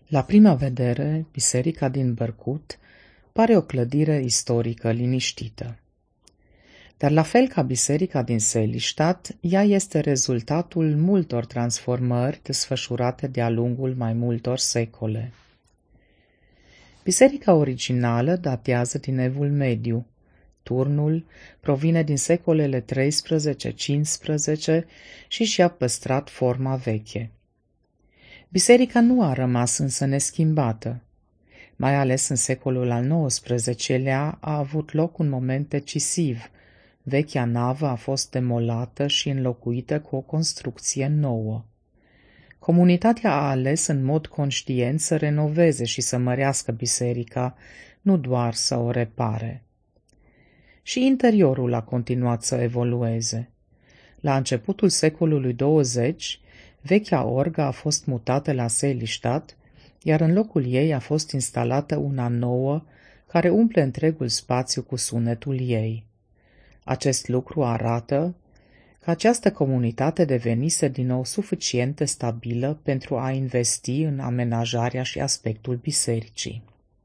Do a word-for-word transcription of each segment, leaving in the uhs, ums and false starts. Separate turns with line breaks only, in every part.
La prima vedere, biserica din Bărcut pare o clădire istorică liniștită. Dar la fel ca biserica din Selistadt, ea este rezultatul multor transformări desfășurate de-a lungul mai multor secole. Biserica originală datează din Evul Mediu. Turnul provine din secolele treisprezece-cincisprezece și și-a păstrat forma veche. Biserica nu a rămas însă neschimbată. Mai ales în secolul al nouăsprezecelea a avut loc un moment decisiv. Vechea navă a fost demolată și înlocuită cu o construcție nouă. Comunitatea a ales în mod conștient să renoveze și să mărească biserica, nu doar să o repare. Și interiorul a continuat să evolueze. La începutul secolului douăzeci, vechea orgă a fost mutată la Selistadt, iar în locul ei a fost instalată una nouă, care umple întregul spațiu cu sunetul ei. Acest lucru arată că această comunitate devenise din nou suficient de stabilă pentru a investi în amenajarea și aspectul bisericii.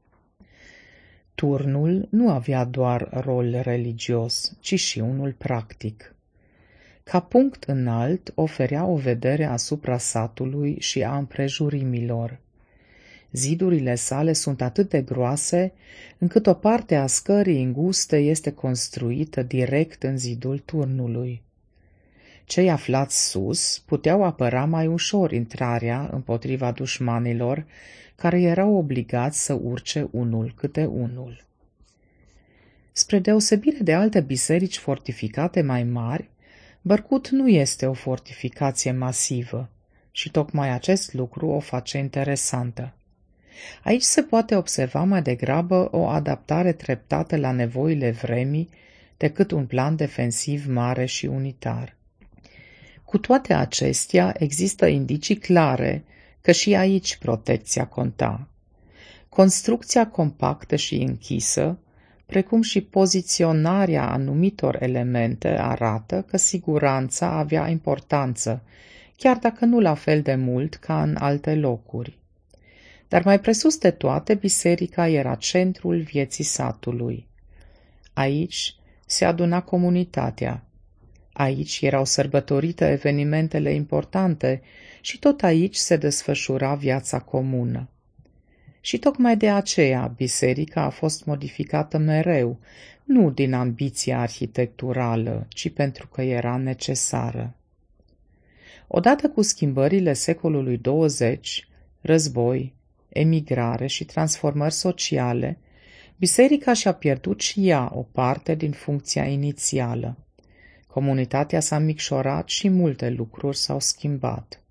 Turnul nu avea doar rol religios, ci și unul practic. Ca punct înalt, oferea o vedere asupra satului și a împrejurimilor. Zidurile sale sunt atât de groase, încât o parte a scării înguste este construită direct în zidul turnului. Cei aflați sus puteau apăra mai ușor intrarea împotriva dușmanilor, care erau obligați să urce unul câte unul. Spre deosebire de alte biserici fortificate mai mari, Bărcut nu este o fortificație masivă și tocmai acest lucru o face interesantă. Aici se poate observa mai degrabă o adaptare treptată la nevoile vremii decât un plan defensiv mare și unitar. Cu toate acestea, există indicii clare că și aici protecția conta. Construcția compactă și închisă, precum și poziționarea anumitor elemente arată că siguranța avea importanță, chiar dacă nu la fel de mult ca în alte locuri. Dar mai presus de toate, biserica era centrul vieții satului. Aici se aduna comunitatea. Aici erau sărbătorite evenimentele importante și tot aici se desfășura viața comună. Și tocmai de aceea biserica a fost modificată mereu, nu din ambiția arhitecturală, ci pentru că era necesară. Odată cu schimbările secolului douăzeci, război, emigrare și transformări sociale, biserica și-a pierdut și ea o parte din funcția inițială. Comunitatea s-a micșorat și multe lucruri s-au schimbat.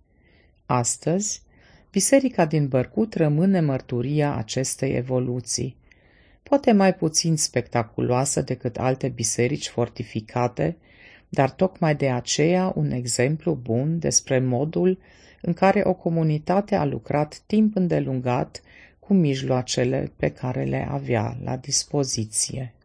Astăzi, biserica din Bărcut rămâne mărturia acestei evoluții, poate mai puțin spectaculoasă decât alte biserici fortificate, dar tocmai de aceea un exemplu bun despre modul în care o comunitate a lucrat timp îndelungat cu mijloacele pe care le avea la dispoziție.